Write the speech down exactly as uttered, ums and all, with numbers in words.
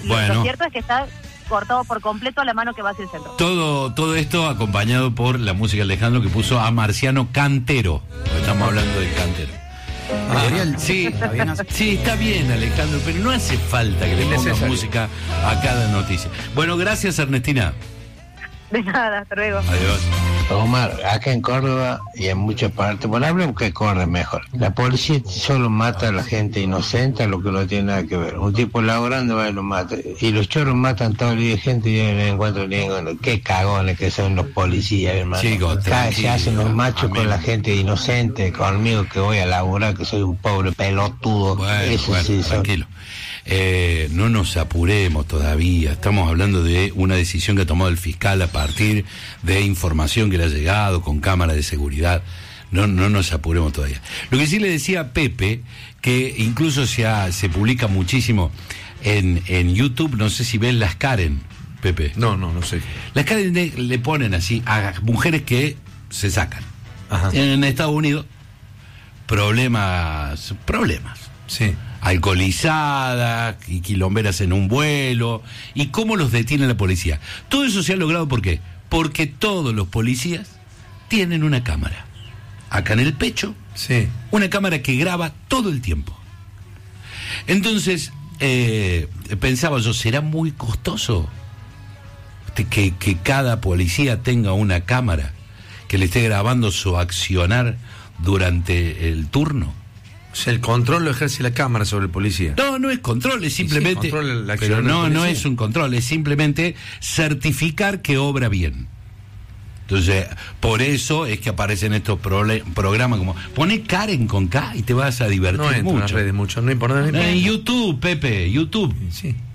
Bueno. Lo cierto es que está cortado por completo la mano que va hacia el centro. Todo, todo esto acompañado por la música de Alejandro, que puso a Marciano Cantero. Estamos hablando de Cantero. Ah, Eh, sí, ¿está bien así? sí, está bien, Alejandro, pero no hace falta que le pongas Innecesario. música a cada noticia. Bueno, gracias, Ernestina. De nada, hasta luego. Adiós. Omar, acá en Córdoba y en muchas partes, bueno, hablemos que Córdoba mejor. La policía solo mata a la gente inocente, a lo que no tiene nada que ver. Un tipo laborando va y lo mata. Y los choros matan todo el día gente y yo no encuentro ninguno. Qué cagones que son los policías, hermano. Chicos, Cada vez se tranquilo, hacen los machos amigo. con la gente inocente, conmigo que voy a laburar, que soy un pobre pelotudo. Bueno, Eso bueno, sí son. tranquilo. Eh, no nos apuremos todavía. Estamos hablando de una decisión que ha tomado el fiscal a partir de información que le ha llegado con cámaras de seguridad. No, no nos apuremos todavía. Lo que sí le decía a Pepe, que incluso se, ha, se publica muchísimo en, en YouTube, no sé si ven las Karen, Pepe. No, no, no sé. Las Karen de- le ponen así a mujeres que se sacan. Ajá. En Estados Unidos, problemas, problemas. Sí. Alcoholizadas y quilomberas en un vuelo, y cómo los detiene la policía. Todo eso se ha logrado, ¿por qué? Porque todos los policías tienen una cámara acá en el pecho, Sí. una cámara que graba todo el tiempo. Entonces eh, pensaba yo, ¿será muy costoso que, que cada policía tenga una cámara que le esté grabando su accionar durante el turno? O sea, el control lo ejerce la cámara sobre el policía. No, no es control, es simplemente... sí, control la acción pero del no, no policía. es un control, es simplemente certificar que obra bien. Entonces, por eso es que aparecen estos prole- programas como... Poné Karen con K y te vas a divertir No entro en las mucho. redes mucho, no importa. No En importa. YouTube, Pepe, YouTube. Sí.